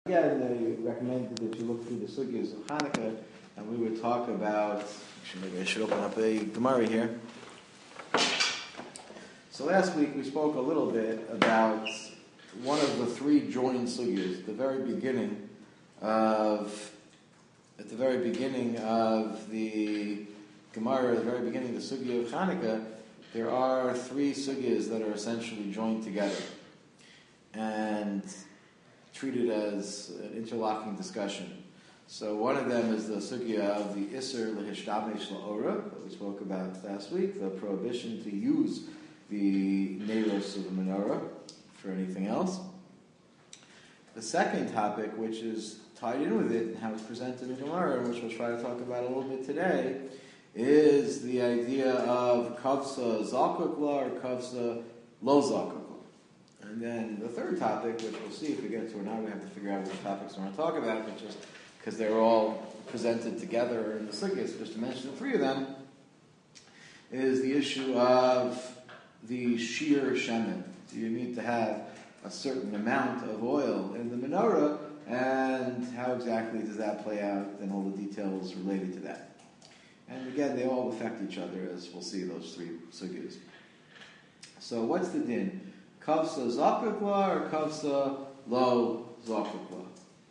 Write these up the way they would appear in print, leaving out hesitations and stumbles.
Again, they recommended that you look through the sugyas of Hanukkah, and we would talk about. Actually, maybe I should open up a Gemara here. So last week we spoke a little bit about one of the three joined sugyas. At the very beginning of the Gemara, at the very beginning of the sugya of Hanukkah, there are three sugyas that are essentially joined together and treated as an interlocking discussion. So one of them is the sugya of the Isser Lehishtamesh La'ora that we spoke about last week, the prohibition to use the neiros of the menorah for anything else. The second topic, which is tied in with it and how it's presented in Gemara, which we'll try to talk about a little bit today, is the idea of kavsa zakuk la or kavsa lo zakuk la. And then the third topic, which we'll see if we get to or not, we have to figure out which topics we want to talk about, but just because they're all presented together in the sugyas, just to mention the three of them, is the issue of the sheer shemen. Do you need to have a certain amount of oil in the menorah, and how exactly does that play out, and all the details related to that. And again, they all affect each other, as we'll see, those three sugyas. So what's the din? Kavsa zakuk la or kavsa lo zakuk la?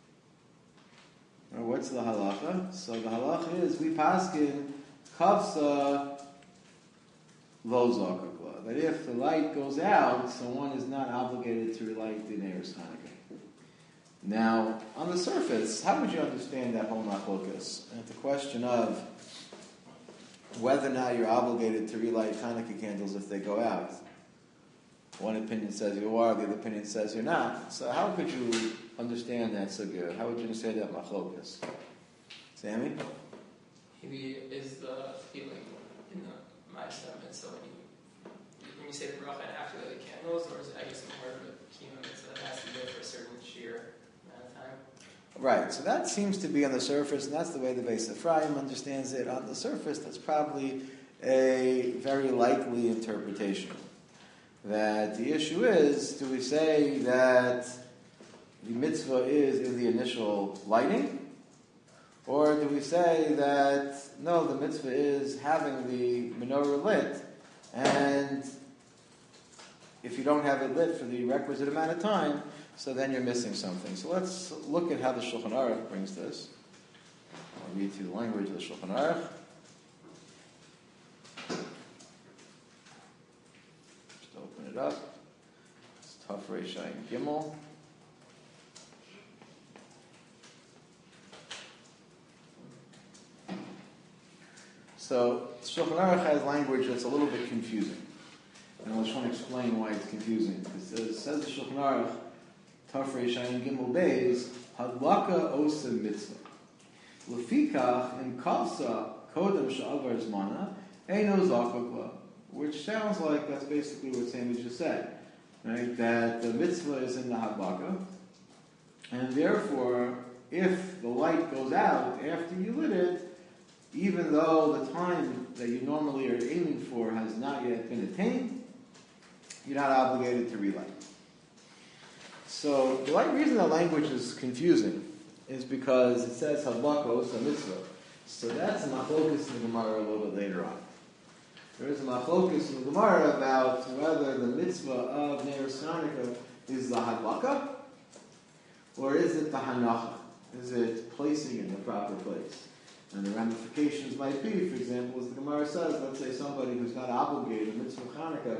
Or what's the halacha? So the halacha is we paskin kavsa lo zakuk la. That if the light goes out, someone is not obligated to relight the neiros Hanukkah. Now, on the surface, how would you understand that whole machlokas? And the question of whether or not you're obligated to relight Hanukkah candles if they go out. One opinion says you are, the other opinion says you're not. So how could you understand that sugya? How would you understand that machlokas? Sammy? Maybe is the feeling in the Ma'aseh Mitzvah when you say the bracha after the candles, or is it, I guess, more of a kiyum mitzvah that has to go for a certain sheer amount of time? Right, so that seems to be on the surface, and that's the way the Beis Ephraim understands it. On the surface, that's probably a very likely interpretation. That the issue is, do we say that the mitzvah is in the initial lighting? Or do we say that, no, the mitzvah is having the menorah lit, and if you don't have it lit for the requisite amount of time, so then you're missing something. So let's look at how the Shulchan Aruch brings this. I'll read through the language of the Shulchan Aruch. Just open it up. It's Taf Reish Ayin Gimel. So Shulchan Aruch has language that's a little bit confusing. And I just want to explain why it's confusing. It says the Shulchan Aruch, Taf Reish Ayin Gimel Beis, Hadlaka Osa Mitzvah. Lefikach in Kavsa Kodem Sha'avar Zmana Eino Zakuk La. Which sounds like that's basically what Sammy just said. Right? That the mitzvah is in the Hadlaka. And therefore, if the light goes out after you lit it, even though the time that you normally are aiming for has not yet been attained, you're not obligated to relight. So the reason the language is confusing is because it says hadlakos a mitzvah. So that's a machlokus in the Gemara a little bit later on. There is a machlokus in the Gemara about whether the mitzvah of neiros Hanukkah is the hadlaka or is it the hanacha? Is it placing in the proper place? And the ramifications might be, for example, as the Gemara says, let's say somebody who's not obligated, the mitzvah of Hanukkah,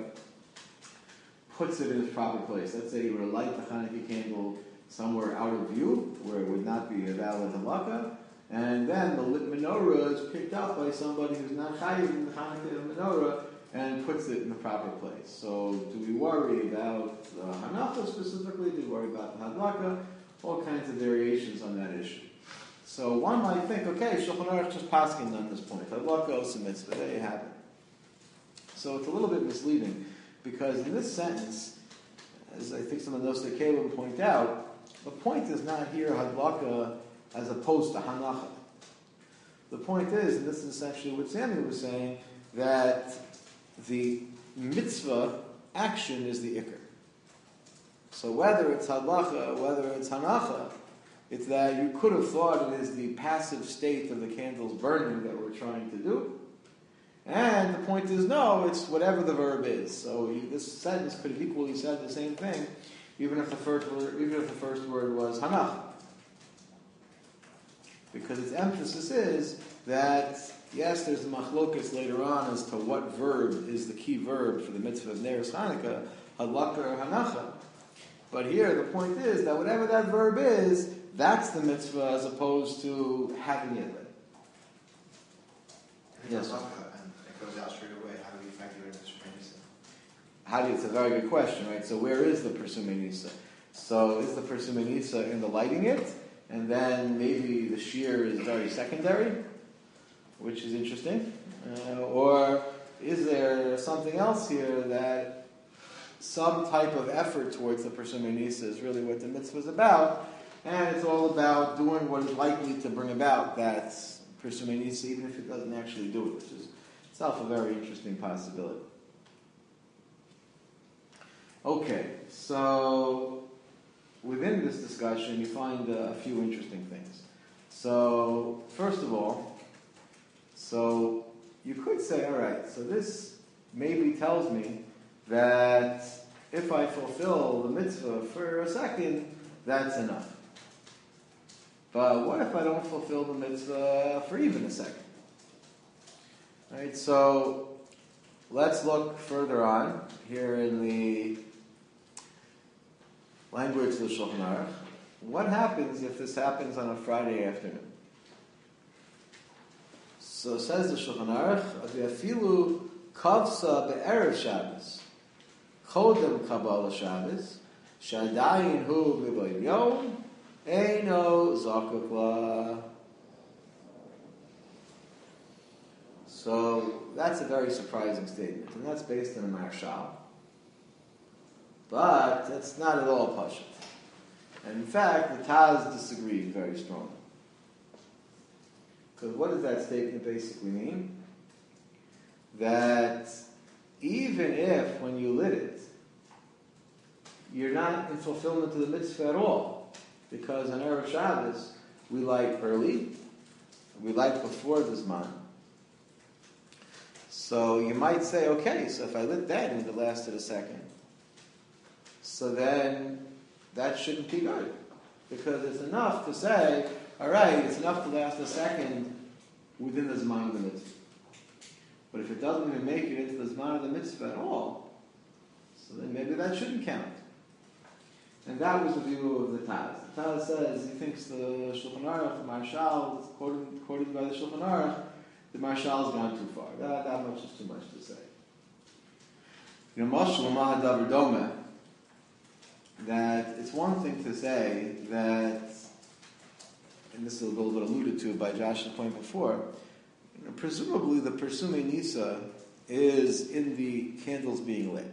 puts it in its proper place. Let's say you were to light the Hanukkah candle somewhere out of view, where it would not be a valid halakha, and then the lit menorah is picked up by somebody who's not chayiv in the Hanukkah menorah and puts it in the proper place. So do we worry about the hanacha specifically? Do we worry about the hadlaka? All kinds of variations on that issue. So one might think, okay, Shulchan Aruch just paskin on this point. Hadlaka osa mitzvah, there you have it. So it's a little bit misleading, because in this sentence, as I think some of those that Caleb point out, the point is not here hadlaka as opposed to hanacha. The point is, and this is essentially what Samuel was saying, that the mitzvah action is the ikar. So whether it's halacha, whether it's hanacha, It's that you could have thought it is the passive state of the candles burning that we're trying to do. And the point is, no, it's whatever the verb is. So this sentence could have equally said the same thing, even if the first word was hanach. Because its emphasis is that, yes, there's a machlokas later on as to what verb is the key verb for the mitzvah of Neres Chanukah, hadlaka or hanacha. But here, the point is that whatever that verb is, that's the mitzvah as opposed to having it lit. Yes? And it goes out straight away. How do we factor in the Persumenisa? It's a very good question, right? So where is the Persumenisa? So is the Persumenisa in the lighting it? And then maybe the shear is very secondary, which is interesting. Or is there something else here that some type of effort towards the Persumenisa is really what the mitzvah is about, and it's all about doing what is likely to bring about that Persumenisa, even if it doesn't actually do it, which is itself a very interesting possibility. Okay, so within this discussion, you find a few interesting things. So, first of all, so you could say, all right, so this maybe tells me that if I fulfill the mitzvah for a second, that's enough. But what if I don't fulfill the mitzvah for even a second? All right, so let's look further on here in the language of the Shulchan Aruch. What happens if this happens on a Friday afternoon? So says the Shulchan Aruch, "Afilu kavsa be'erev Shabbos, chodem kabbalah Shabbos, shadayin hu b'boy yom, eino zakuk la." So that's a very surprising statement, and that's based on a Marshal. But it's not at all pashut. And in fact, the Taz disagreed very strongly. Because what does that statement basically mean? That even if, when you lit it, you're not in fulfillment of the mitzvah at all, because on Erev Shabbos, we light early, we light before the Zman. So you might say, okay, so if I lit that and it lasted a second, so then that shouldn't be good. Because it's enough to say, all right, it's enough to last a second within the Zman of the mitzvah. But if it doesn't even make it into the Zman of the mitzvah at all, so then maybe that shouldn't count. And that was the view of the Taz. The Taz says he thinks the Shulchan Aruch, the Marshal, quoted by the Shulchan Aruch, the Marshal's gone too far. That much is too much to say. You know, Moshe Mahadavar Dome, that it's one thing to say that, and this is a little bit alluded to by Josh's point before, presumably the Persumei Nisa is in the candles being lit.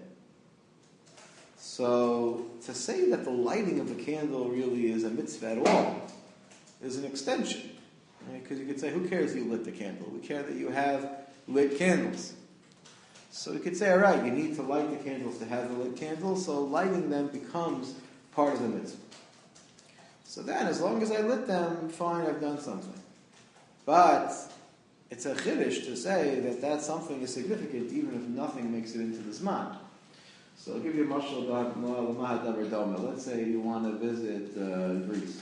So to say that the lighting of the candle really is a mitzvah at all is an extension. Because you could say, who cares you lit the candle? We care that you have lit candles. So we could say, all right, you need to light the candles to have the lit candles, so lighting them becomes part of the mitzvah. So then, as long as I lit them, fine, I've done something. But it's a chiddush to say that that something is significant even if nothing makes it into the Zman. So I'll give you a mashal Mahadavar Doma. Let's say you want to visit Greece.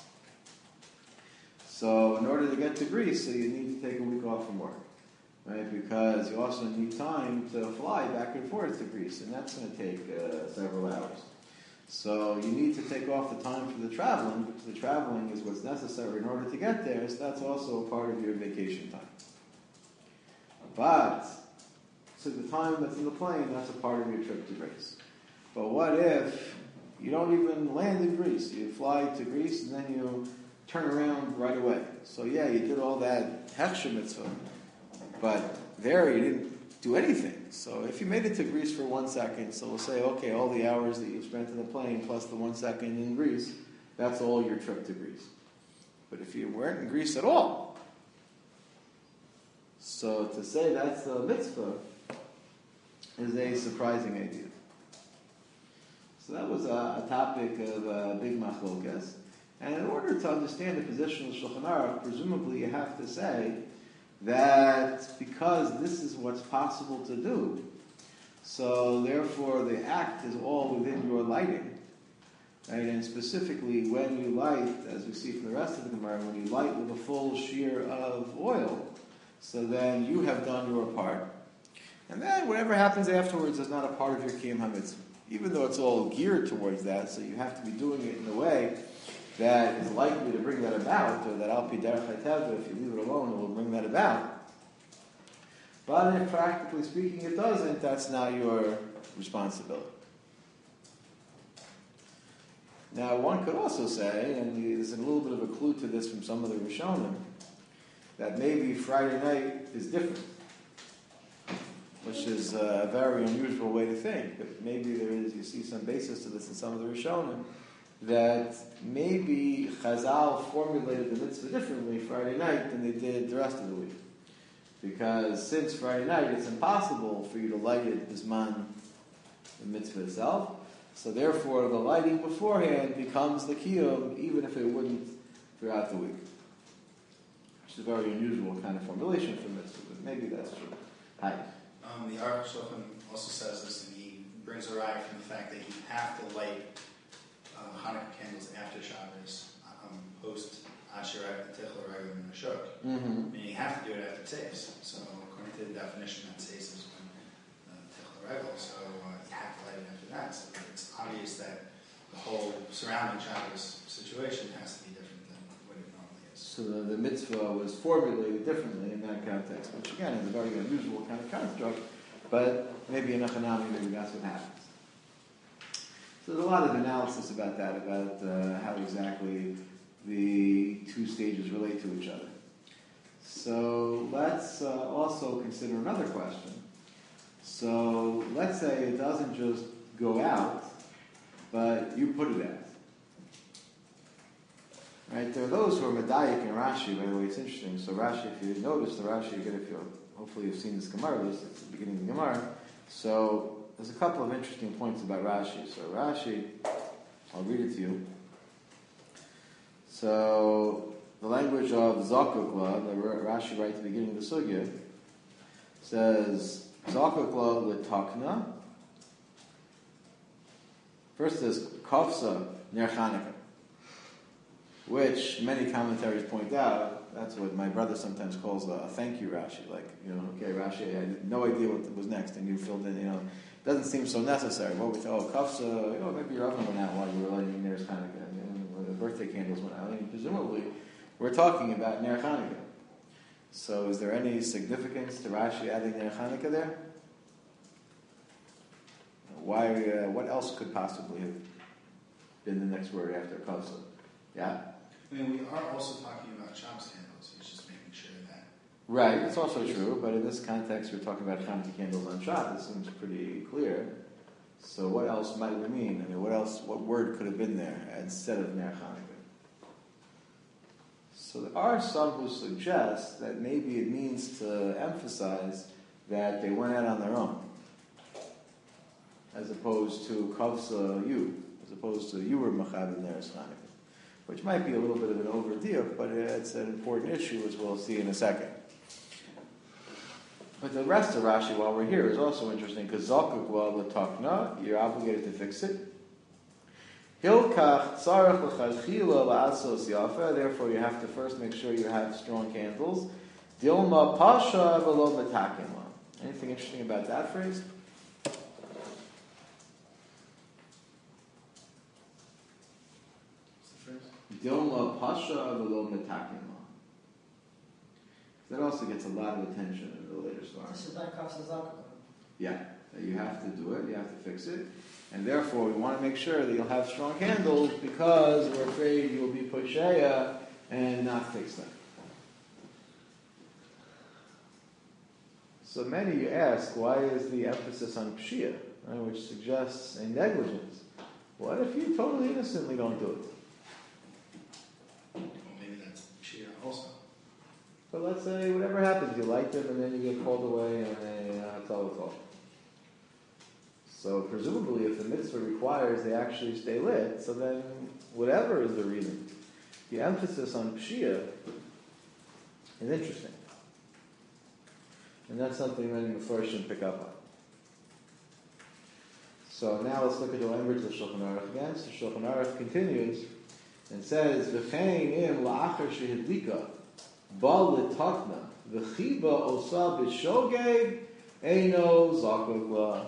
So in order to get to Greece, so you need to take a week off from work. Right? Because you also need time to fly back and forth to Greece, and that's going to take several hours. So you need to take off the time for the traveling, because the traveling is what's necessary in order to get there, so that's also a part of your vacation time. But, so the time that's in the plane, that's a part of your trip to Greece. But what if you don't even land in Greece? You fly to Greece and then you turn around right away. So yeah, you did all that Hechsher mitzvah, but there you didn't do anything. So if you made it to Greece for 1 second, so we'll say, okay, all the hours that you spent in the plane plus the 1 second in Greece, that's all your trip to Greece. But if you weren't in Greece at all, so to say that's a mitzvah is a surprising idea. So that was a topic of big machlokas. And in order to understand the position of Shulchan Aruch, presumably you have to say that because this is what's possible to do, so therefore the act is all within your lighting. Right? And specifically when you light, as we see from the rest of the Gemara, when you light with a full shear of oil, so then you have done your part. And then whatever happens afterwards is not a part of your Kiyum HaMitzvah. Even though it's all geared towards that, so you have to be doing it in a way that is likely to bring that about, or that al pi derech hateva, if you leave it alone, it will bring that about. But if practically speaking it doesn't, that's not your responsibility. Now, one could also say, and there's a little bit of a clue to this from some of the Rishonim, that maybe Friday night is different, which is a very unusual way to think. But maybe there is, you see some basis to this in some of the Rishonim, that maybe Chazal formulated the mitzvah differently Friday night than they did the rest of the week. Because since Friday night, it's impossible for you to light it bisman the mitzvah itself. So therefore, the lighting beforehand becomes the kiyum, even if it wouldn't throughout the week. Which is a very unusual kind of formulation for mitzvah, but maybe that's true. Hi. The Aruch Shulchan also says this, and he brings a raya from the fact that you have to light Hanukkah candles after Shabbos, post Asherah, Tichel, Regel, and Ashok. Meaning you have to do it after Tzeis. So according to the definition, that Tzeis is when Tichel, Regel, so you have to light it after that. So it's obvious that the whole surrounding Shabbos situation has to be different than what it normally is. So the mitzvah was formulated differently in that context, which again is a very unusual kind of construct, but maybe in a Hanami, maybe that's what happens. So there's a lot of analysis about that, about how exactly the two stages relate to each other. So let's also consider another question. So let's say it doesn't just go out, but you put it out. Right? There are those who are medayik in Rashi. By the way, it's interesting. So Rashi, if you notice the Rashi, hopefully you've seen this Gemara list. It's the beginning of the Gemara. So there's a couple of interesting points about Rashi. So Rashi, I'll read it to you. So the language of Zakukla, the Rashi right at the beginning of the Sugya, says Zakukla l'takna. First is Kafsa ner Chanukah, which many commentaries point out, that's what my brother sometimes calls a thank you Rashi. Like, okay, Rashi, I had no idea what was next, and you filled in, it doesn't seem so necessary. What we thought, kafsa, maybe your oven went out while you were lighting Ner Chanukah, the birthday candles went out. And presumably, we're talking about Ner Chanukah. So is there any significance to Rashi adding Ner Chanukah there? Why? What else could possibly have been the next word after kafsa? Yeah? I mean, we are also talking about Shabbos candles. He's just making sure that. Right, it's also true, but in this context, we're talking about Hanukkah candles on Shabbos. It seems pretty clear. So what else might we mean? I mean, what word could have been there instead of Ner Chanukah? So there are some who suggest that maybe it means to emphasize that they went out on their own, as opposed to Kavsa you, as opposed to you were Mechaber Ner Chanukah. Which might be a little bit of an overdiuk, but it's an important issue, as we'll see in a second. But the rest of Rashi, while we're here, is also interesting, because Zakuk l'takna, you're obligated to fix it. Hilkach tzarech l'chadchila la'asos yafa, therefore you have to first make sure you have strong candles. Dilma pasha v'lo metakima. Anything interesting about that phrase? Dilma pasha v'lo metakima. That also gets a lot of attention in the later stars. This is not kafsa zakuk. Yeah, you have to do it, you have to fix it. And therefore, we want to make sure that you'll have strong candles because we're afraid you'll be posheya and not fix them. So many ask, why is the emphasis on pshia, which suggests a negligence? What if you totally innocently don't do it? Well, maybe that's Shia also. But let's say whatever happens, you light them and then you get called away and they tell the call. So presumably if the mitzvah requires they actually stay lit, so then whatever is the reason, the emphasis on Pshia is interesting. And that's something many Mefarshim pick up on. So now let's look at the language of the Shulchan Aruch again. So Shulchan Aruch continues and says, "V'chein im la'achar shehidlika bal l'takna v'chiba osa b'shogeg eino zakok la."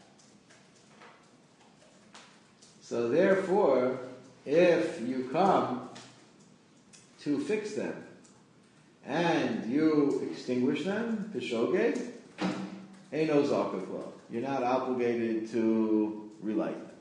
So therefore, if you come to fix them and you extinguish them, b'shogeg eino zakok la, you're not obligated to relight them.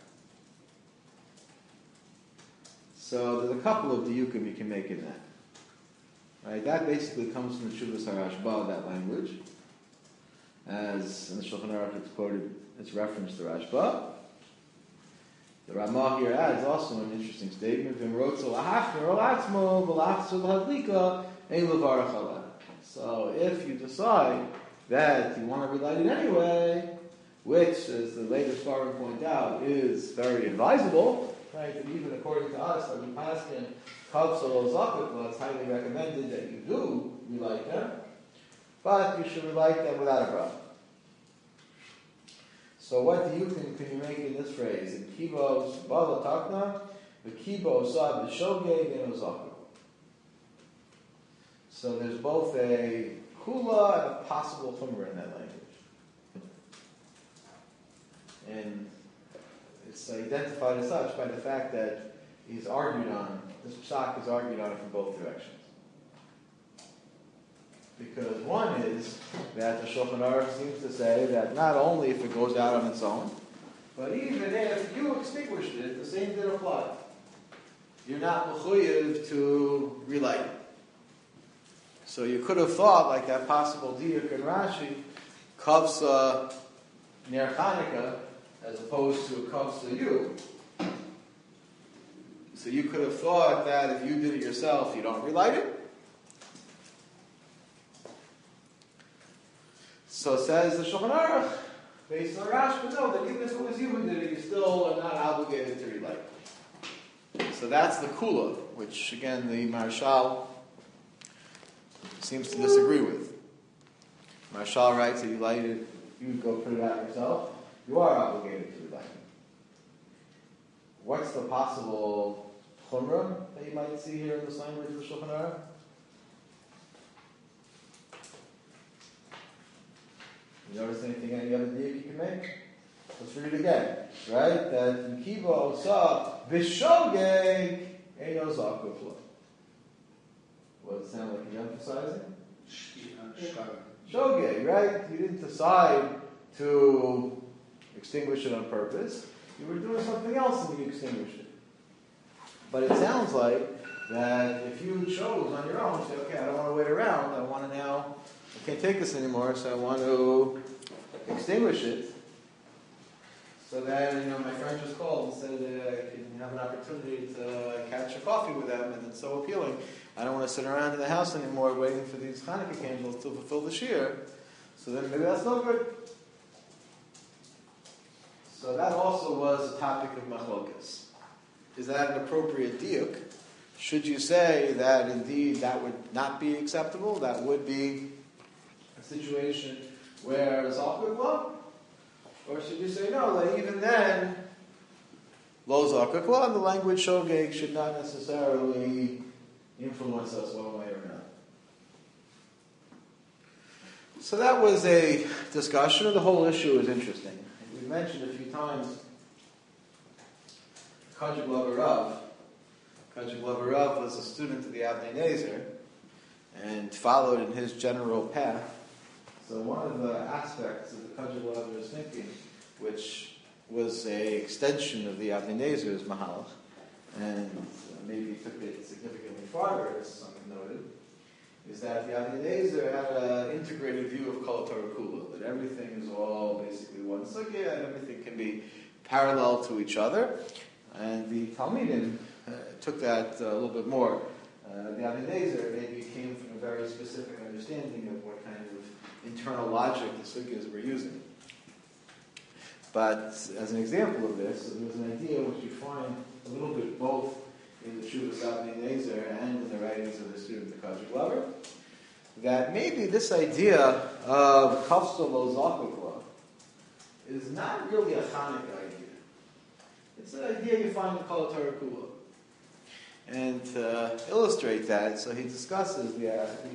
So there's a couple of diyukim you can make in that. Right? That basically comes from the Shuvas HaRashba, that language. As in the Shulchan Aruch it's quoted, it's referenced to Rashba. The Ramah here adds also an interesting statement. So if you decide that you want to relight it anyway, which, as the later scholar point out, is very advisable, right? And even according to us, like we pass in Kavsal Zakuk, it's highly recommended that you do relight them, but you should relight them without a bracha. So what can you make in this phrase? In Kibos Bala Takna, the Kibo Sab the Shogeg and Zakuk. So there's both a kula and a possible chumrah in that language. And it's identified as such by the fact that he's argued on, this psak is argued on it from both directions. Because one is that the Shulchan Aruch seems to say that not only if it goes out on its own, but even if you extinguished it, the same did apply. You're not mechuyev to relight it. So you could have thought, like that possible diyuk in Rashi, kavsa ner Chanukah, as opposed to a kavsa you. So you could have thought that if you did it yourself, you don't relight it. So says the Shulchan Aruch, based on Rashi, but no, that even if it was you who did it, you still are not obligated to relight it. So that's the kula, which again the Marshal seems to disagree with. Marshal writes that you light it, you go put it out yourself, you are obligated to relight it. What's the possible chumrah that you might see here in this language of the Shulchan Aruch? You notice anything, any other diyuk you can make? Let's read it again, right? That Kibo Osa B'Shogeg Eino Zakuk La. What does it sound like you're emphasizing? Shogeg, right? You didn't decide to extinguish it on purpose. You were doing something else and you extinguished it. But it sounds like that if you chose on your own, say, okay, I don't want to wait around, I want to now, I can't take this anymore, so I want to extinguish it. So then, my friend just called and said I can have an opportunity to catch a coffee with them, and it's so appealing. I don't want to sit around in the house anymore waiting for these Hanukkah candles to fulfill the shiur. So then maybe that's no good. So that also was a topic of machlokas. Is that an appropriate diuk? Should you say that indeed that would not be acceptable? That would be a situation where zakuk la? Or should you say no, that even then, lo zakuk la, and the language shogeg should not necessarily influence us one way or another? So that was a discussion, and the whole issue is interesting. We mentioned a few times Kajik Lavarav. Kajik Lavarav was a student of the Avnei Nezer and followed in his general path. So one of the aspects of the Kajik Lavarav's thinking, which was an extension of the Avnei Nezer's Mahalach, and maybe took it significantly farther, as some have noted, is that the Avnei Nezer had an integrated view of Kol Torah Kula, that everything is all basically one sugya and everything can be parallel to each other. And the Talmidim took that a little bit more. The Avnei Nezer maybe came from a very specific understanding of what kind of internal logic the sugyas were using. But as an example of this, there was an idea which you find a little bit both in the Shuvas Avnei Nezer and in the writings of the student, the Kajik Lover, that maybe this idea of Kafsa Lo Zakukla is not really a Hanukkah idea. It's an idea you find in Kol Torah Kula. And to illustrate that, so he discusses the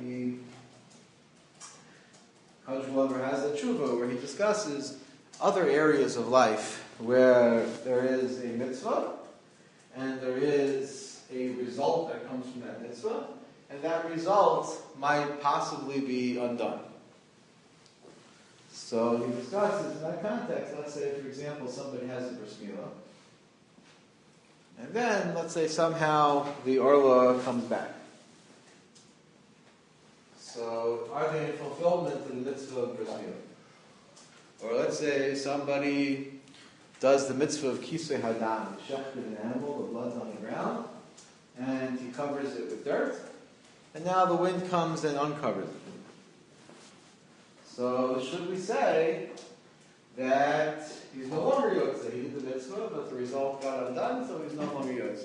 Kajik Lover has a tshuva where he discusses other areas of life where there is a mitzvah and there is a result that comes from that mitzvah, and that result might possibly be undone. So he discusses in that context, let's say, for example, somebody has a bris milah, and then, let's say, somehow the orla comes back. So, are they in fulfillment of the mitzvah of bris milah? Or let's say somebody does the mitzvah of kisei hadam, he shechted an animal, the blood's on the ground, and he covers it with dirt, and now the wind comes and uncovers it. So, should we say that he's no longer yotze? He did the mitzvah, but the result got undone, so he's no longer yotze.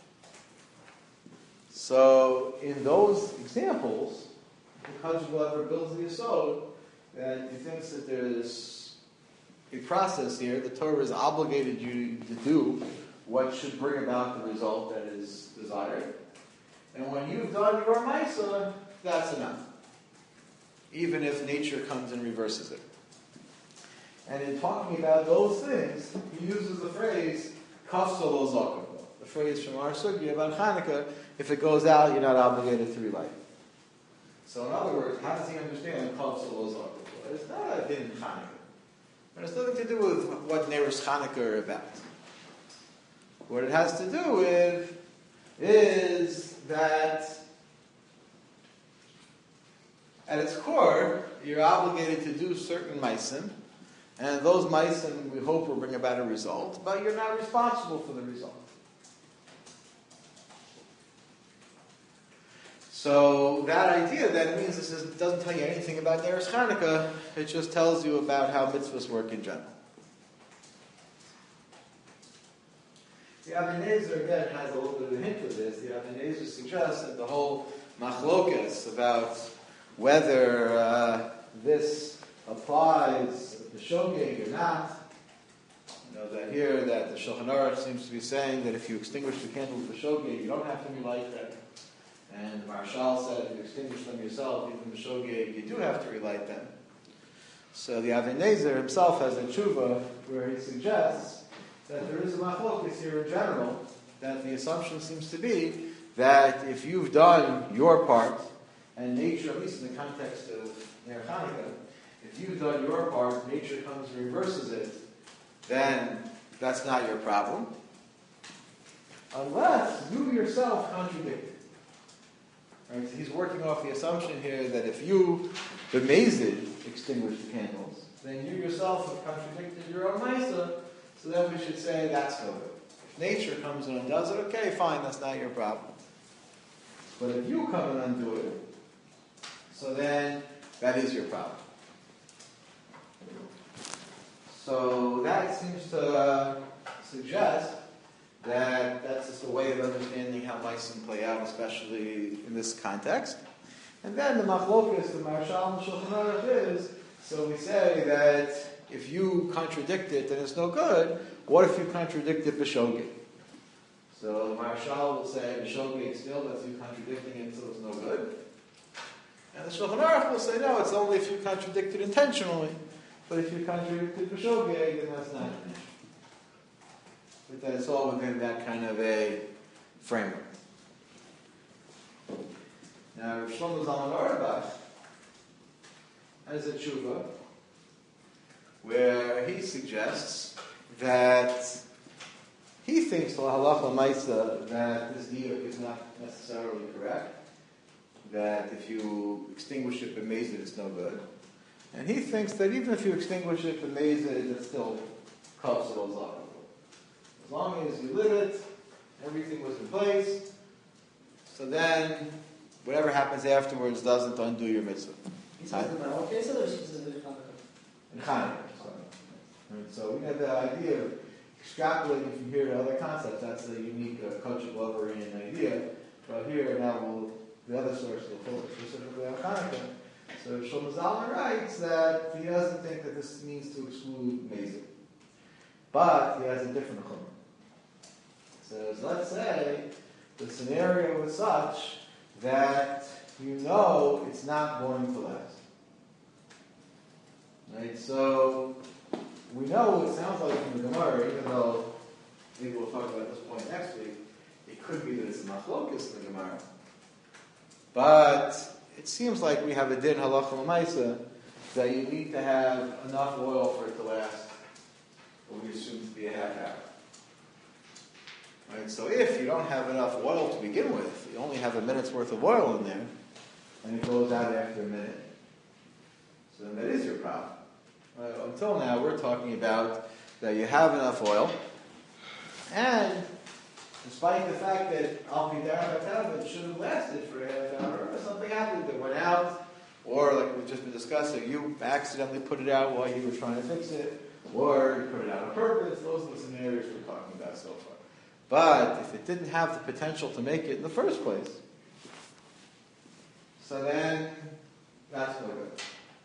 So, in those examples, the Kajik Lover builds the yesod that he thinks that there's a process here. The Torah has obligated you to do what should bring about the result that is desired. And when you've done your Maisa, that's enough. Even if nature comes and reverses it. And in talking about those things, he uses the phrase, Kafsa Lo Zakukla. The phrase from our sugya about Hanukkah, if it goes out, you're not obligated to relight. So in other words, how does he understand Kafsa Lo Zakukla? It's not a din Hanukkah. It has nothing to do with what Neros Hanukkah are about. What it has to do with is that at its core, you're obligated to do certain maisim, and those maisim we hope will bring about a result, but you're not responsible for the result. So that idea then means this doesn't tell you anything about Neros Hanukkah, it just tells you about how mitzvahs work in general. The Avnei Nezer again has a little bit of a hint of this. The Avnei Nezer suggests that the whole machlokas about whether this applies to shogeg or not, you know, that here that the Shulchan Aruch seems to be saying that if you extinguish the candles of shogeg, you don't have to relight them. And Marshal said if you extinguish them yourself, even the shogeg, you do have to relight them. So the Avnei Nezer himself has a tshuva where he suggests that there is a machlokas here in general, that the assumption seems to be that if you've done your part, and nature, at least in the context of Ner Hanukkah, if you've done your part, nature comes and reverses it, then that's not your problem. Unless you yourself contradict it. Right? So he's working off the assumption here that if you, b'mezid, extinguish the candles, then you yourself have contradicted your own Maisa, so then we should say that's no good. If nature comes and undoes it, okay, fine, that's not your problem. But if you come and undo it, so then that is your problem. So that seems to suggest that that's just a way of understanding how Maisim play out, especially in this context. And then the machlokas, the Marshal and Shulchan Aruch is, so we say that if you contradict it, then it's no good. What if you contradict it b'shogeg? So the Marshal will say b'shogeg still, that's you contradicting it, so it's no good. And the Shulchan Aruch will say, no, it's only if you contradict it intentionally. But if you contradict it b'shogeg, then that's not an issue. But that it's all within that kind of a framework. Now, Rav Shlomo Zalman Auerbach has a tshuva where he suggests that he thinks the halacha maisa that this diuk is not necessarily correct, that if you extinguish it b'mezid, it's no good. And he thinks that even if you extinguish it b'mezid, it's still kavs lo zakukla. As long as you lit it, everything was in place, so then whatever happens afterwards doesn't undo your mitzvah. He says in our case, or she says in Hanukkah? In Hanukkah. So we have the idea of extrapolating from here to other concepts, that's a unique Kochik Loverian idea. But here, now the other source will focus specifically on Hanukkah. So Shlomo Zalman writes that he doesn't think that this means to exclude Mezid. But he has a different chumrah. Says, let's say the scenario is such that you know it's not going to last. Right? So we know it sounds like from the Gemara, even though maybe we'll talk about this point next week, it could be that it's a machlokus in the Gemara. But it seems like we have a din halacha l'maisa that you need to have enough oil for it to last what we assume to be a half hour. Right? So if you don't have enough oil to begin with, you only have a minute's worth of oil in there, and it goes out after a minute, so then that is your problem. Until now, we're talking about that you have enough oil, and despite the fact that Al Pidar Hatav, it should have lasted for a half hour, or something happened that went out, or like we've just been discussing, you accidentally put it out while you were trying to fix it, or you put it out on purpose. Those are the scenarios we're talking about so far. But if it didn't have the potential to make it in the first place, so then that's no good.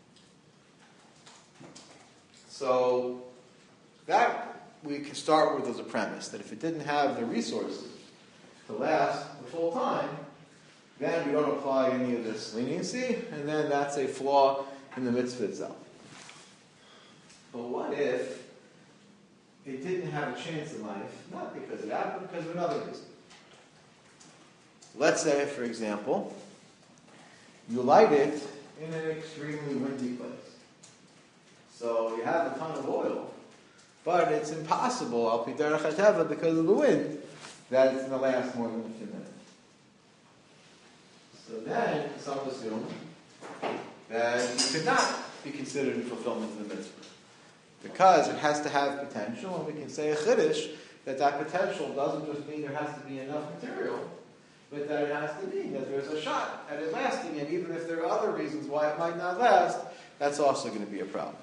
So that we can start with as a premise, that if it didn't have the resources to last the full time, then we don't apply any of this leniency, and then that's a flaw in the mitzvah itself. But what if it didn't have a chance in life, not because it happened, because of another reason? Let's say, for example, you light it in an extremely windy place. So you have a ton of oil, but it's impossible, al pi derech hateva, because of the wind, that it's going to last more than a few minutes. So then, some assume that it could not be considered in fulfillment of the mitzvah, because it has to have potential, and we can say a chiddush that potential doesn't just mean there has to be enough material, but that it has to mean that there's a shot at it lasting, and even if there are other reasons why it might not last, that's also going to be a problem.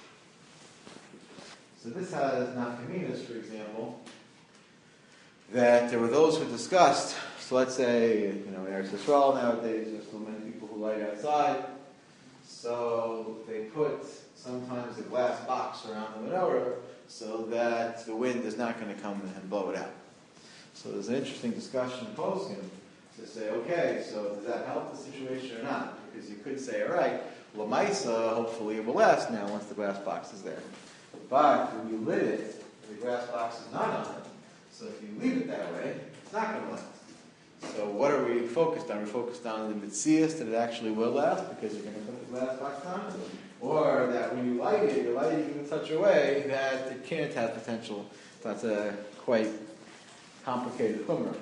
So this has nafkaminas, for example, that there were those who discussed, so let's say, in Eretz Yisrael nowadays, there's so many people who light outside, so they put sometimes a glass box around the menorah so that the wind is not going to come and blow it out. So there's an interesting discussion in poskim to say, okay, so does that help the situation or not? Because you could say, all right, l'maisa, hopefully it will last now once the glass box is there. But when you lit it, the glass box is not on it. So if you leave it that way, it's not going to last. So what are we focused on? We're focused on the mitzias that it actually will last because you're going to put the glass box on, or that when you light it, you're lighting it in such a way that it can't have potential. That's a quite complicated chumrah.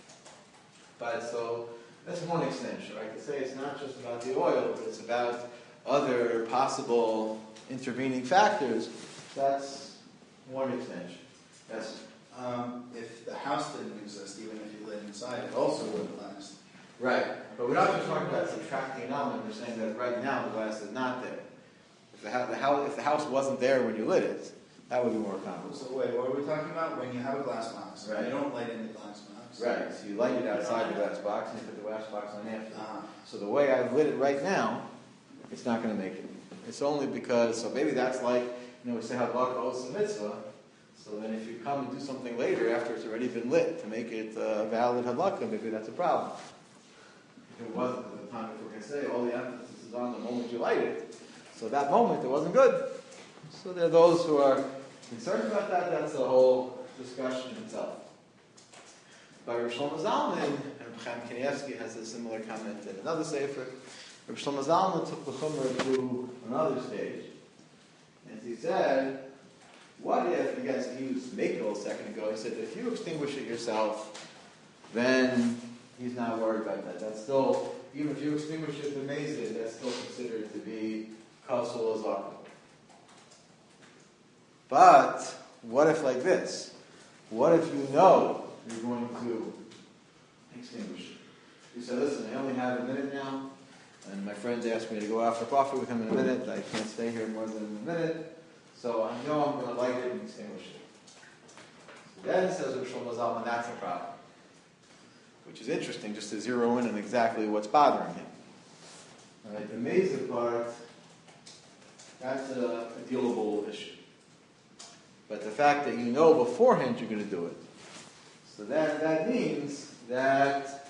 But so that's one extension, right? To say it's not just about the oil, but it's about other possible intervening factors. That's one extension. Yes. If the house didn't exist, even if you lived inside, it also wouldn't last. Right. But we're not just talking about subtracting an element. We're saying that right now the glass is not there. If the house wasn't there when you lit it, that would be more comparable. So wait, what are we talking about? When you have a glass box, right? You don't light in the glass box. Right. So you light it outside the glass box and you put the glass box on after. So the way I've lit it right now, it's not going to make it. It's only because, so maybe that's like, we say hadlaka os mitzvah. So then if you come and do something later after it's already been lit to make it valid hadlaka, maybe that's a problem. If it wasn't at the time, if we're going to say all the emphasis is on the moment you light it, so that moment it wasn't good. So there are those who are concerned about that. That's a whole discussion in itself. By Rav Shlomo Zalman, and Chaim Kanievsky has a similar comment in another sefer. Rav Shlomo Zalman took the chumrah to another stage, and he said, what if, again, so he used Mekel a second ago, he said, if you extinguish it yourself, then he's not worried about that. That's still, even if you extinguish it with Mezid, that's still considered to be Kasul Azaka. But, what if like this? What if you know you're going to extinguish it? You say, listen, I only have a minute now, and my friends asked me to go out for coffee with him in a minute. I can't stay here more than a minute, so I know I'm going to light it and extinguish it. Then says Rav Shlomo Zalman, that's a problem. Which is interesting, just to zero in on exactly what's bothering him. All right, the Mesa part, that's a dealable issue. But the fact that you know beforehand you're going to do it, so that means that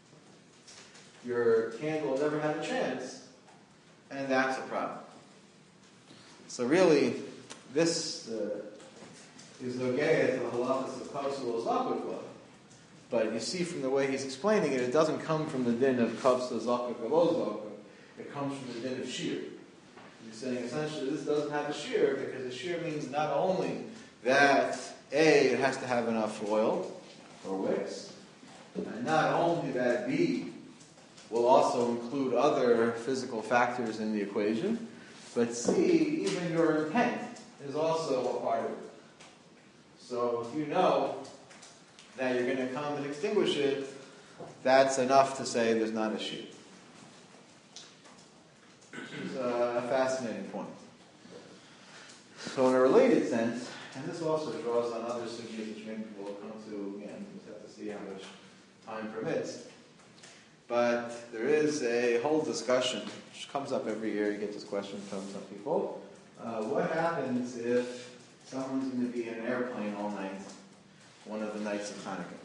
your candle will never have a chance, and that's a problem. So really, this is nogea to the halachas of Kavsa Zakukla. But you see from the way he's explaining it, it doesn't come from the din of Kavsa Zakukla. It comes from the din of shear. He's saying essentially this doesn't have a shear because a shear means not only that A, it has to have enough oil or wicks, and not only that B will also include other physical factors in the equation, but C, even your intent is also a part of it. So if you know that you're going to come and extinguish it, that's enough to say there's not a shear. Which is a fascinating point. So in a related sense, and this also draws on other sugyas which maybe we'll come to again, we just have to see how much time permits. But there is a whole discussion, which comes up every year, you get this question from some people. What happens if someone's going to be in an airplane all night, one of the nights of Hanukkah?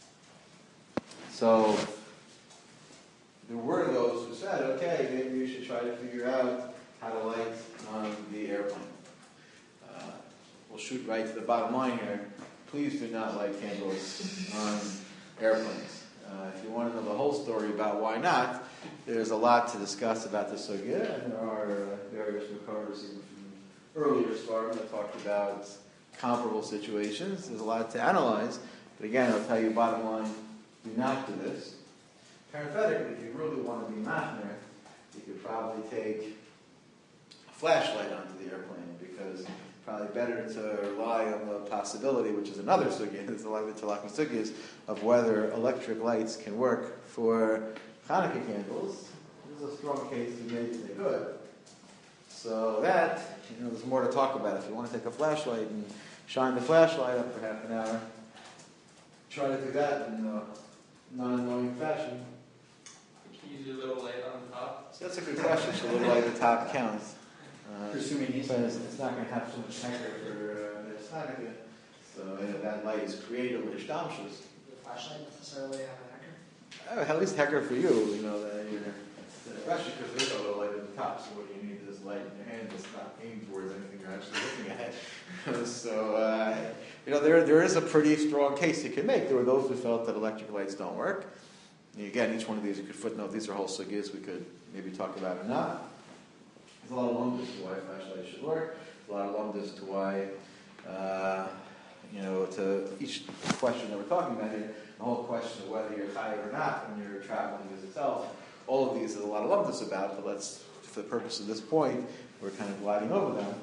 So, there were those who said, okay, maybe you should try to figure out how to light on the airplane. We'll shoot right to the bottom line here. Please do not light candles on airplanes. If you want to know the whole story about why not, there's a lot to discuss about the sugya, and there are various recorders even from earlier Svarim that talked about comparable situations. There's a lot to analyze, but again, I'll tell you, bottom line, do not do this. Parenthetically, if you really want to be machner, you could probably take a flashlight onto the airplane, because probably better to rely on the possibility, which is another sugya, there's a lot of talking sugyas, of whether electric lights can work for Hanukkah candles. There's a strong case that maybe they could. So that, there's more to talk about. If you want to take a flashlight and shine the flashlight up for half an hour, try to do that in a non-annoying fashion. Can you do a little light on the top? So that's a good question. So a little light at the top counts. Presuming he's it's not going to have so much hecker for this Hanukkah. So that light is creative with ishtamshus. The flashlight necessarily have a hacker? At least hecker for you, that you're, especially because there's a little light at the top, so what you need is light in your hand that's not aimed towards anything you're actually looking at. So, there is a pretty strong case you can make. There were those who felt that electric lights don't work. And again, each one of these you could footnote, these are whole sugyas we could maybe talk about or not. There's a lot of lumdus to why flashlights should work. There's a lot of lumdus to why, to each question that we're talking about here, the whole question of whether you're chayav or not when you're traveling is itself. All of these, there's a lot of lumdus about, but for the purpose of this point, we're kind of gliding over them.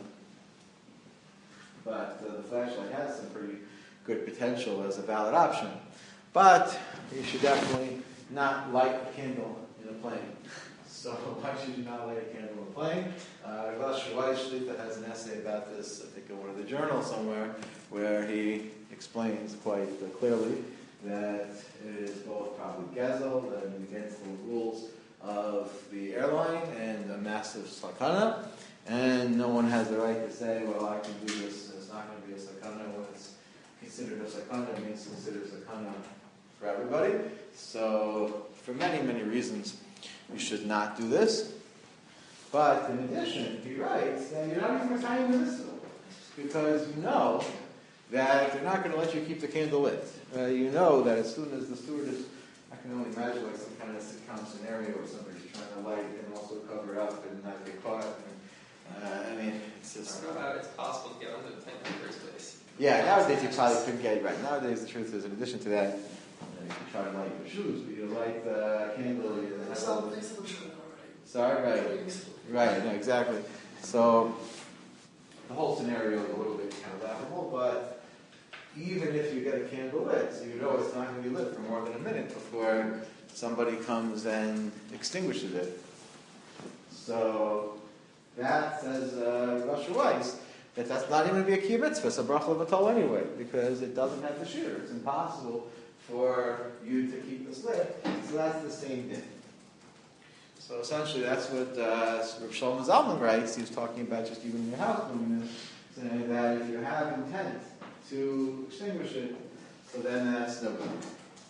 But the flashlight has some pretty good potential as a valid option. But you should definitely not light a candle in a plane. So why should you not light a candle in a plane? Rav Shlomo Shlita has an essay about this, I think in one of the journals somewhere, where he explains quite clearly that it is both probably gezel and against the rules of the airline and a massive sakana, and no one has the right to say, well, I can do this, and it's not going to be a sakana. When it's considered a sakana, it means considered a sakana for everybody. So, for many, many reasons, you should not do this. But in addition, he writes that you're not even kind of this, because you know that they're not going to let you keep the candle lit. You know that as soon as the stewardess, I can only imagine like some kind of sitcom scenario where somebody's trying to light and also cover up and not get caught. It's just... I don't know how it's possible to get onto the plane in the first place. Yeah, nowadays you probably couldn't get it right. Nowadays the truth is, in addition to that, you can try to light your shoes, but you light the candle, you have all the... Sorry, right, no, exactly. So, the whole scenario is a little bit kind of laughable, but even if you get a candle lit, so you know it's not going to be lit for more than a minute before somebody comes and extinguishes it. So, that says Rav Weiss, that's not even going to be a kiyum mitzvah. It's a bracha l'vatol anyway, because it doesn't have the shear. It's impossible for you to keep this lit. So that's the same thing. So essentially, that's what Rav Shlomo Zalman writes. He was talking about just even in your house luminous, saying that if you have intent to extinguish it, so then that's no good.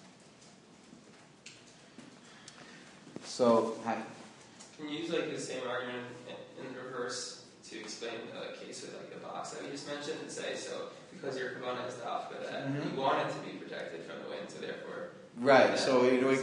So, can you use like the same argument in reverse to explain the case with like the box that we just mentioned and say, so because your kavanah is the afka that you want it to be protected from the wind, so therefore... Right, so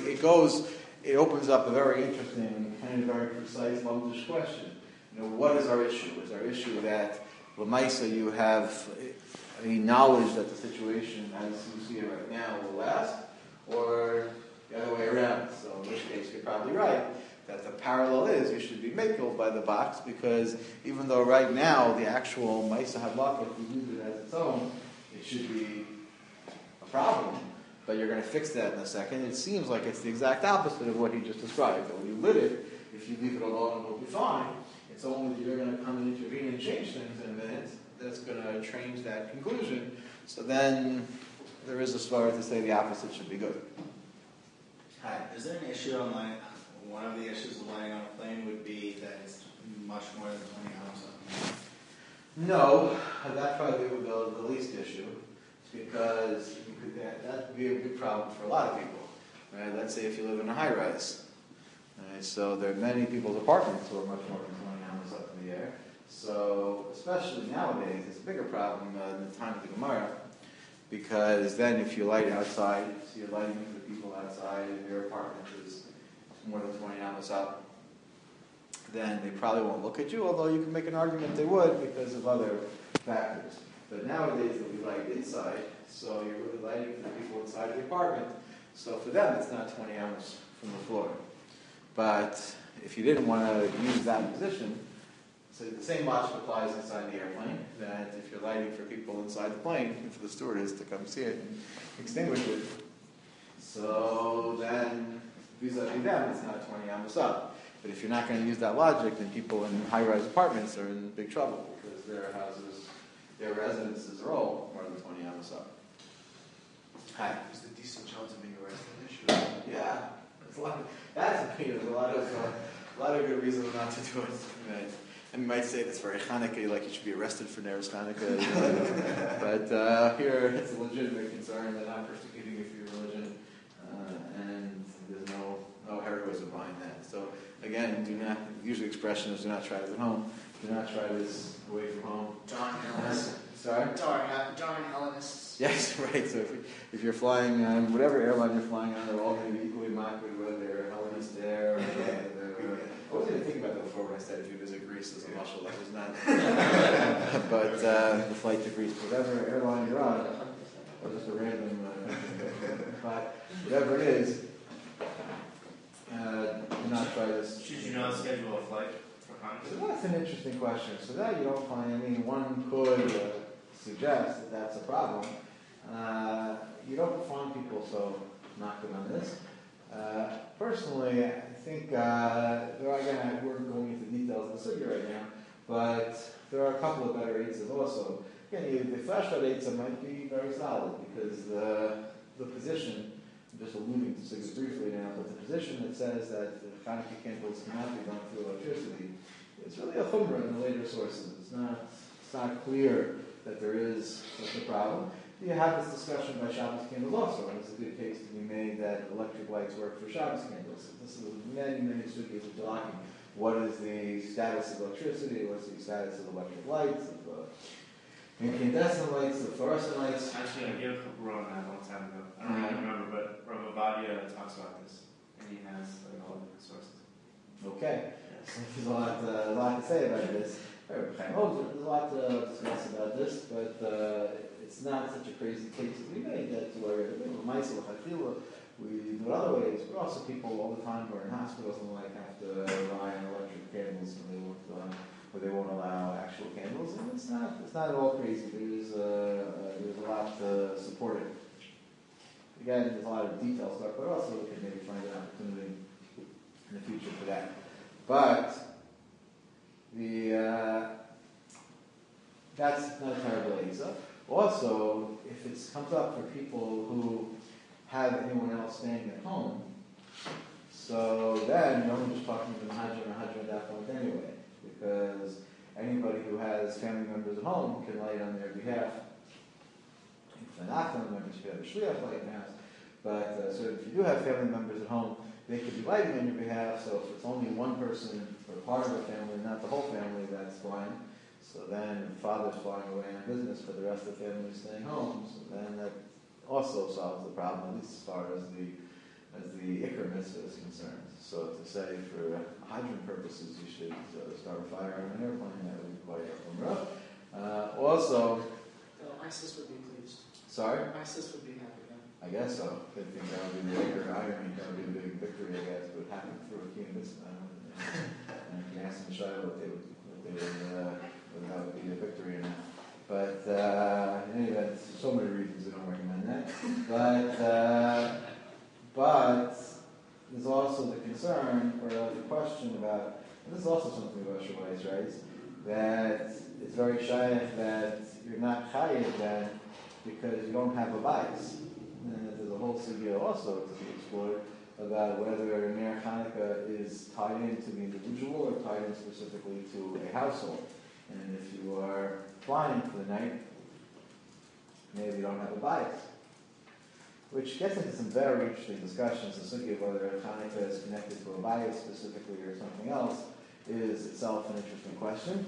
it opens up a very interesting and kind of very precise, lumpish question. What is our issue? Is our issue that Lamaisa you have a knowledge that the situation as you see it right now will last, or the other way around? So in which case you're probably right, that the parallel is you should be makeled by the box, because even though right now the actual Maisa Havlaka, if you use it as its own, it should be a problem. But you're going to fix that in a second. It seems like it's the exact opposite of what he just described. That when you lit it, if you leave it alone, it will be fine. It's only that you're going to come and intervene and change things in a minute that's going to change that conclusion. So then there is a svara to say the opposite should be good. Hi. Is there an issue on one of the issues of lighting on a plane would be that it's much more than 20 hours? No, that's probably the least issue, because that would be a big problem for a lot of people. Right? Let's say if you live in a high-rise. Right? So there are many people's apartments who are much more than 20 hours up in the air. So especially nowadays, it's a bigger problem in the time of the Gemara, because then if you light outside, so you're lighting for people outside, if your apartment is more than 20 hours up, then they probably won't look at you, although you can make an argument they would because of other factors. But nowadays they'll be light inside, so you're really lighting for people inside the apartment. So for them, it's not 20 hours from the floor. But if you didn't want to use that position, so the same logic applies inside the airplane, that if you're lighting for people inside the plane, and for the stewardess to come see it and extinguish it, so then vis-a-vis them, it's not 20 hours up. But if you're not going to use that logic, then people in high-rise apartments are in big trouble, because their houses, their residences are all more than 20 hours up. Hi. Is the decent chance of being arrested an issue? Yeah. There's a lot of good reasons not to do it. Right. And you might say that's very Hanukkah, like you should be arrested for Neres Hanukkah. But here it's a legitimate concern. They're not persecuting you for your religion, and there's no heroism behind that. So again, do not. Usually, expression is do not try this at home. Do not try this away from home. Darn Hellenists. Sorry. Darn Hellenists. Yes, right. So if you're flying on whatever airline you're flying on, they're all going to be equally mocked whether they're Hellenist there or I wasn't even thinking about that before when I said if you visit Greece as a muscle, that was not. But the flight to Greece, whatever airline you're on, or just a random, but whatever it is, do not try this. Should you not schedule a flight for Hanukkah? So that's an interesting question. So that you don't find, one could suggest that that's a problem. You don't find people so knocking on this. Personally, I think, again, we're going into details of the sugya right now, but there are a couple of better eitzes also. Again, the flashlight eitzah might be very solid, because the position, I'm just alluding to sugya briefly now, but the position that says that the Hanukkah candles cannot be run through electricity, it's really a chumrah in the later sources. It's not clear that there is such a problem. You have this discussion by Shabbos candles also, and it's a good case to be made that electric lights work for Shabbos candles. This is many sugis of talking. What is the status of electricity? What's the status of electric lights, of incandescent lights, of fluorescent lights? Actually, I gave a couple on that a long time ago. I don't really remember, but Rav Ovadia talks about this, and he has all the different sources. Okay. Yes. There's a lot to say about this. There's a lot to discuss about this, but it's not such a crazy case that we made that where we do it other ways, but also people all the time who are in hospitals and have to rely on electric candles where they won't allow actual candles, and it's not at all crazy. There's a lot to support it. Again, there's a lot of detail stuff, but also we can maybe find an opportunity in the future for that. But that's comes up for people who have anyone else staying at home. So then you're only just talking to the Mahajir and Mahajir at that point anyway, because anybody who has family members at home can light on their behalf. If they're not family members, you have a shliach light in the house. But so if you do have family members at home, they could be lighting on your behalf. So if it's only one person or part of the family, not the whole family, that's fine. So then the father's flying away on business, but the rest of the family is staying home. So then that also solves the problem, at least as far as the Iker mitzvah is concerned. So to say for hydrant purposes you should start a fire on an airplane, that would be quite rough. Also, ISIS would be pleased. sorry? ISIS would be happy. I guess so. I think that would be the Iker irony, that would be the big victory, I guess, but it happened through a key mitzvah. And you can ask them Shiloh what that would be a victory or not. But anyway, so many reasons we don't recommend that. But there's also the concern or the question about, and this is also something Rosh Hashanah writes, that it's very shaykh that you're not chayiv then because you don't have a bias. And there's a whole sugya also to be explored about whether Ner Hanukkah is tied into the individual or tied in specifically to a household. And if you are flying for the night, maybe you don't have a bias. Which gets into some very interesting discussions. The sugya of whether Hanukkah is connected to a bias specifically or something else is itself an interesting question.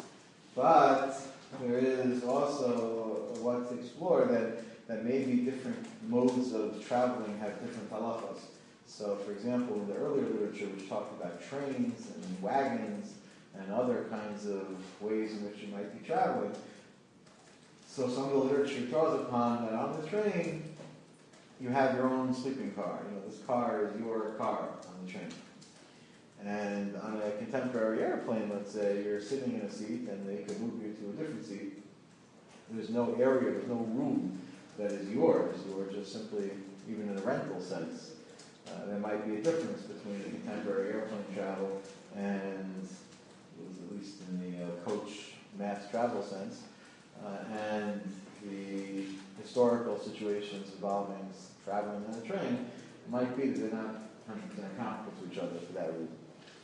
But there is also what to explore that maybe different modes of traveling have different halachas. So, for example, in the earlier literature, which talked about trains and wagons and other kinds of ways in which you might be traveling. So some of the literature draws upon that on the train, you have your own sleeping car. This car is your car on the train. And on a contemporary airplane, let's say, you're sitting in a seat and they could move you to a different seat. There's no area, there's no room that is yours. You're just simply, even in a rental sense, there might be a difference between a contemporary airplane travel and, at least in the coach mass travel sense, and the historical situations involving traveling on a train might be that they're not 100% comparable to each other for that reason.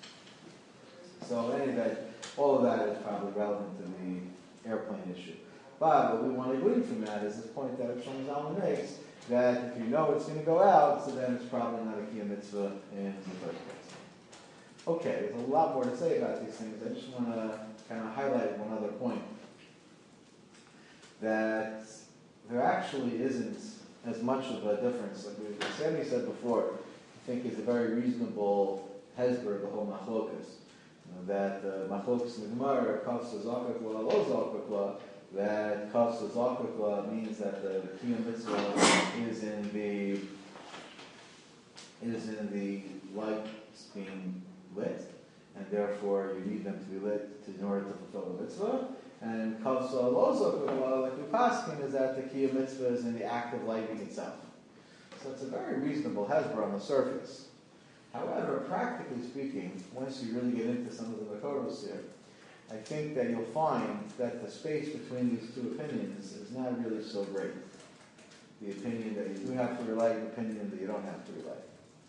So anyway, all of that is probably relevant to the airplane issue. But what we want to glean from that is this point that Shlomo Zalman makes, that if you know it's going to go out, so then it's probably not a kiyum mitzvah in the first place. Okay, there's a lot more to say about these things. I just want to kind of highlight one other point. That there actually isn't as much of a difference. Like Sammy said before, I think is a very reasonable hezbollah, the whole machlokas. That machlokas in the Gemara, kafsa zakakla, lo zakakla, that kafsa zakakla means that the kiyum mitzvah is in the lights being lit, and therefore you need them to be lit in order to fulfill the mitzvah. And kafsa lo zakakla, like we paskin, is that the kiyum mitzvah is in the act of lighting itself. So it's a very reasonable hezbollah on the surface. However, practically speaking, once you really get into some of the makoros here, I think that you'll find that the space between these two opinions is not really so great. The opinion that you do have to relight, the opinion that you don't have to relight.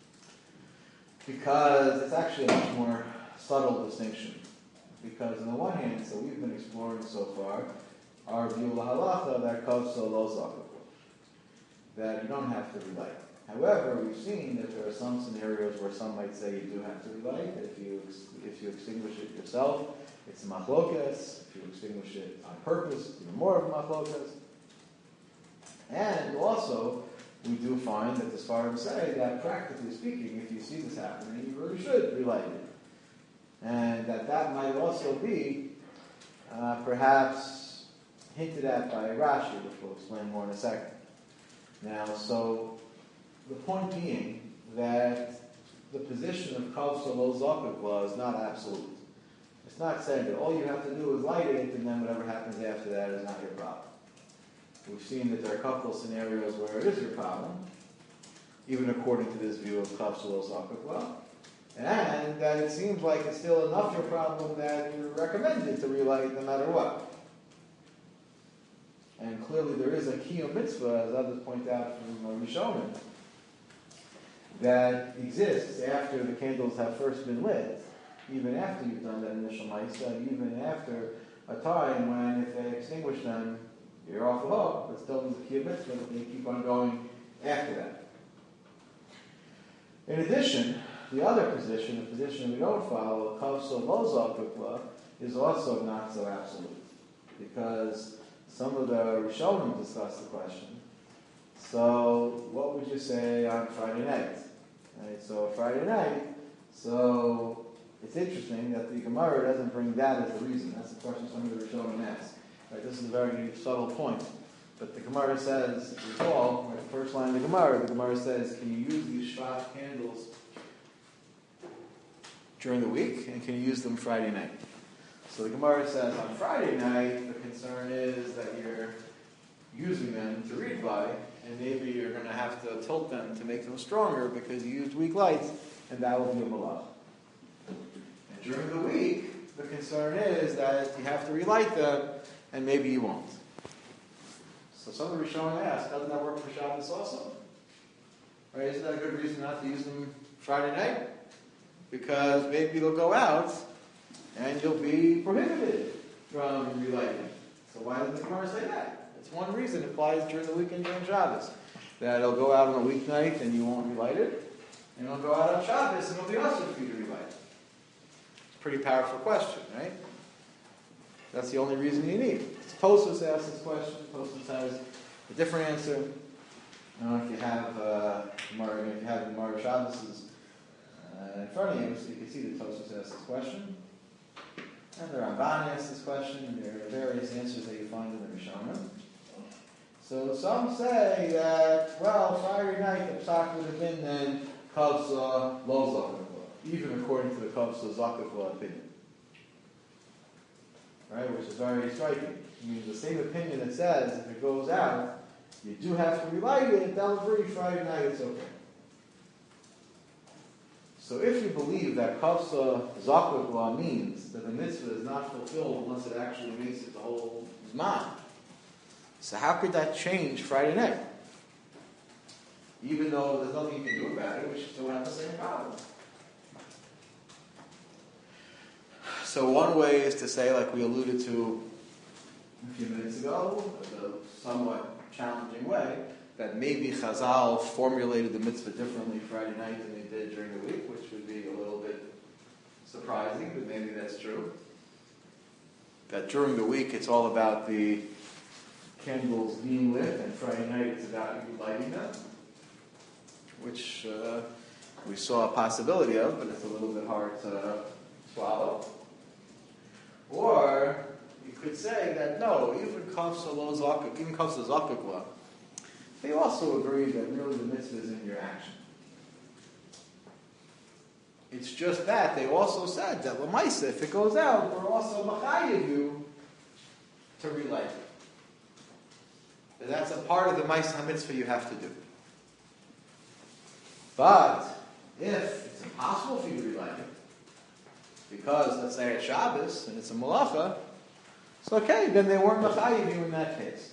Because it's actually a much more subtle distinction. Because on the one hand, so we've been exploring so far, our view of halacha that kavsa lo zakakla, that you don't have to relight. However, we've seen that there are some scenarios where some might say you do have to relight. If you extinguish it yourself, it's a machlokas. If you extinguish it on purpose, it's even more of a machlokas. And also, we do find that the Sfarim say that practically speaking, if you see this happening, you really should relight it. And that might also be perhaps hinted at by Rashi, which we'll explain more in a second. Now, so the point being that the position of kavsa lo zakakla is not absolute. It's not saying that all you have to do is light it, and then whatever happens after that is not your problem. We've seen that there are a couple of scenarios where it is your problem, even according to this view of kavsa lo zakakla, and that it seems like it's still enough your problem that you're recommended to relight no matter what. and clearly there is a kiyum mitzvah, as others point out from Rishonim, that exists after the candles have first been lit, even after you've done that initial ma'isa, even after a time when if they extinguish them, you're off the hook, but still there's a kiyum mitzvah that they keep on going after that. In addition, the other position, the position we don't follow, kavso lo zakukla, is also not so absolute, because some of the Rishonim discuss the question. So, what would you say on Friday night? Right, so Friday night, so it's interesting that the Gemara doesn't bring that as the reason. That's the question some of the Rishonim ask. Right, this is a very subtle point. But the Gemara says, recall, right, the first line of the Gemara says, can you use these Shvat candles during the week, and can you use them Friday night? So the Gemara says on Friday night, the concern is that you're using them to read by, and maybe you're going to have to tilt them to make them stronger because you used weak lights, and that will be a malach. And during the week, the concern is that you have to relight them, and maybe you won't. So some of the Rishonim ask, doesn't that work for Shabbos also? Right? Isn't that a good reason not to use them Friday night? Because maybe they'll go out, and you'll be prohibited from relighting. So why doesn't the Gemara say that? It's one reason it applies during the weekend during Shabbos. That it'll go out on a weeknight and you won't relight it, and it'll go out on Shabbos and it'll be also for you to relight it. It's a pretty powerful question, right? That's the only reason you need. Tosfos asks this question. Tosfos has a different answer. I don't know if you have Gemara Shabbos in front of you, so you can see that Tosfos asks this question. And the Ramban asks this question, and there are various answers that you find in the Rishonim. So some say that, well, Friday night the psak would have been then kavsa lo zakukla, even according to the kavsa zakukla opinion. Right, which is very striking. I mean, the same opinion that says if it goes out, you do have to relight it, that'll agree Friday night, it's okay. So if you believe that kavsa zakukla means that the mitzvah is not fulfilled unless it actually makes it the whole zman, so how could that change Friday night? Even though there's nothing you can do about it, we should still have the same problem. So one way is to say, like we alluded to a few minutes ago, a somewhat challenging way, that maybe Chazal formulated the mitzvah differently Friday night than they did during the week, which would be a little bit surprising, but maybe that's true. That during the week it's all about the candles being lit, and Friday night it's about you lighting them, which we saw a possibility of, but it's a little bit hard to swallow. Or you could say that no, even kavsa zakukla, they also agree that really the mitzvah is in your action. It's just that they also said that l'maisa, if it goes out, we're also machayev you to relight it. That's a part of the Ma'aseh mitzvah you have to do. But if it's impossible for you to relight it, because let's say it's Shabbos and it's a malacha, so okay, then they weren't machayev you in that case.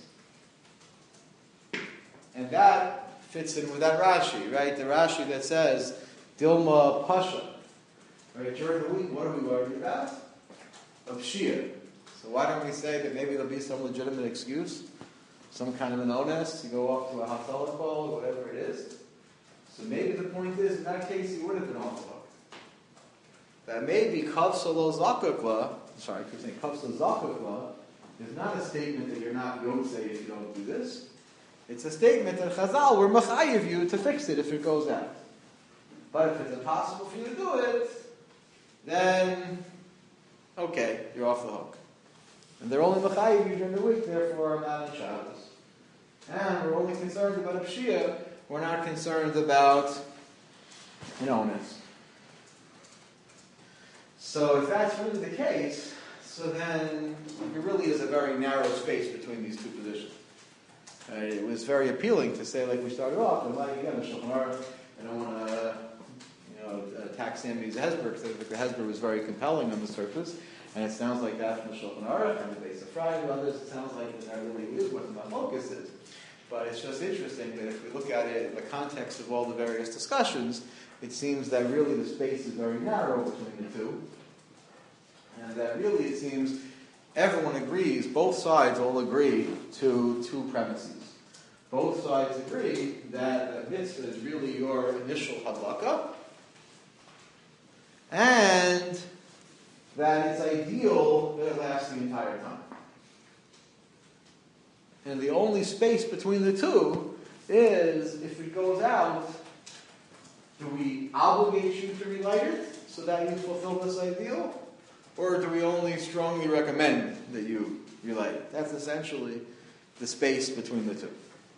And that fits in with that Rashi, right? The Rashi that says Dilma Pasha. Right, during the week, what are we worried about? Of Shia. So why don't we say that maybe there'll be some legitimate excuse? Some kind of an onus to go off to a Hatzalah call, or whatever it is. So maybe the point is, in that case, he would have been off the hook. That maybe kavsa lo zakukla, sorry, I keep saying kavsa zakukla, is not a statement that you're not yotze if you don't do this. It's a statement that Chazal were machayev you to fix it if it goes out. But if it's impossible for you to do it, then, okay, you're off the hook. And they're only machayev you during the week, therefore not on Shabbos. And we're only concerned about a pshia, we're not concerned about an onus. So if that's really the case, so then it really is a very narrow space between these two positions. It was very appealing to say, like we started off, and like again, the Shulchan Aruch, I don't want to attack Sammy's Hezbollah because I think the Hezbollah was very compelling on the surface, and it sounds like that from the Shulchan Aruch and the Beis Ephraim and others. It sounds like that really is what the focus is. But it's just interesting that if we look at it in the context of all the various discussions, it seems that really the space is very narrow between the two, and that really it seems everyone agrees, both sides all agree to two premises. Both sides agree that a mitzvah is really your initial hadlaka, and that it's ideal that it lasts the entire time. And the only space between the two is if it goes out, do we obligate you to relight it so that you fulfill this ideal? Or do we only strongly recommend that you relight it? That's essentially the space between the two.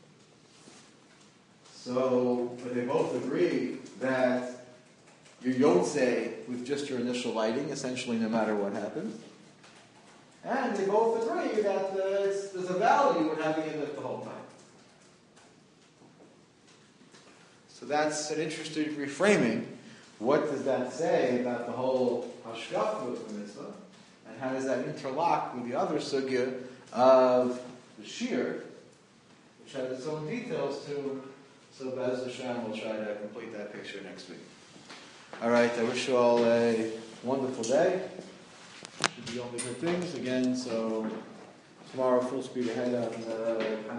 So, but they both agree that you yotze with just your initial lighting, essentially no matter what happens. And they both agree that there's a value in having it lit the whole time. So that's an interesting reframing. What does that say about the whole hashkafa of the mitzvah? And how does that interlock with the other sugya of the shir, which has its own details too? So Bez Hashem will try to complete that picture next week. All right, I wish you all a wonderful day. Should be only good things again. So tomorrow, full speed ahead on the